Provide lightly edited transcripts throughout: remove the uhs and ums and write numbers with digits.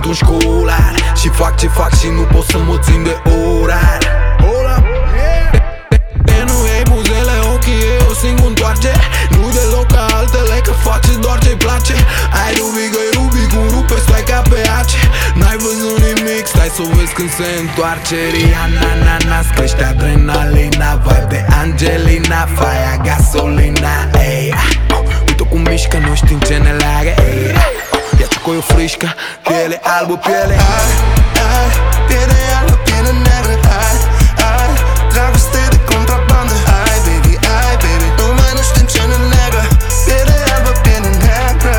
un școlar și fac ce fac și nu pot să mă țin de orar. De nu iei buzele, ochii eu singur întoarce. Nu deloc ca altele, că face doar ce-i place. Ai Rubic, ai Rubic, un rupe, stai ca pe ace. N-ai văzut nimic, stai să o vezi când se întoarce. Rihanna, nanas, crește adrenalina, vibe de Angelina, faia gasolina, ey. Uite cum mișcă, nu știm ce ne leagă, ey. Ia ce coi o frișcă, piele albă, piele piele albă, piele neagră, dragoste de contrabandă. Ai baby, nu mai nu știm ce ne leagă. Piele albă, piele neagră,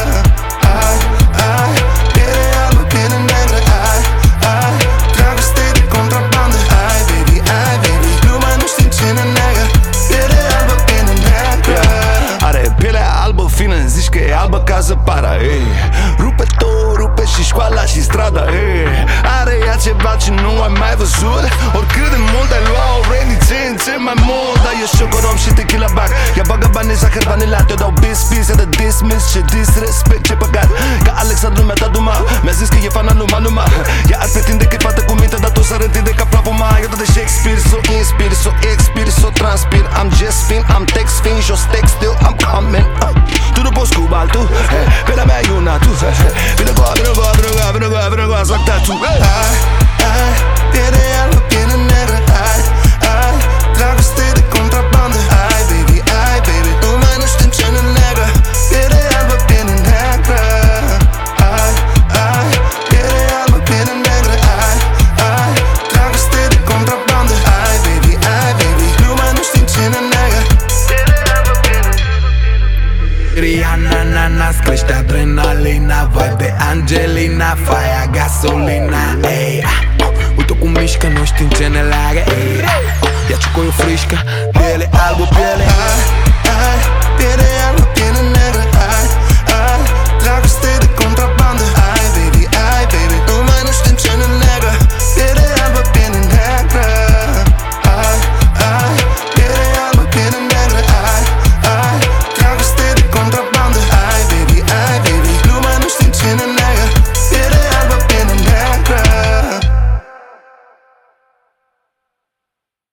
piele albă, piele neagră, dragoste de contrabandă. Ai baby, nu mai nu știm ce ne leagă. Piele albă, piele neagră. Are pielea albă fină, zici că e albă ca zăpada, ey. Rupe tot, rupe și școala și strada, ey. Are ea ceva ce nu ai mai văzut. Oricât de mult ai luat, already ce mai mult. Dar eu șocorom și tequila bac. Ea bagă bani, zahăr, vanilat. Eu dau bis, ea de dismiss. Ce disrespect, ce păcat. Ca Alexandru mi-a dat duma. Mi-a zis că e fana numai. Ea ar pretinde că e fată cu minte, dar tot s-ar întinde ca plapuma. Eu tot de Shakespeare, so inspir, so expir, so transpir. Am just fin, am text fin, jos text still, I'm coming. Tu nu poți cu altul, pe la mea e una, tu. Vino goa, zac tatu. Piele albă, piele neagră, dragoste de contrabandă. Ai baby, nu mai nu știm ce ne leagă. Piele albă, piele neagră, piele albă, piele neagră, dragoste de contrabandă. Ai baby, nu mai nu știm ce ne leagă. Rihanna, nanas, crește adrenalina, vibe de Angelina, faia gasolina, ey. Uite cum mișcă, nu știm ce ne leagă, ey. Ia ce coi o frișcă, piele albă, piele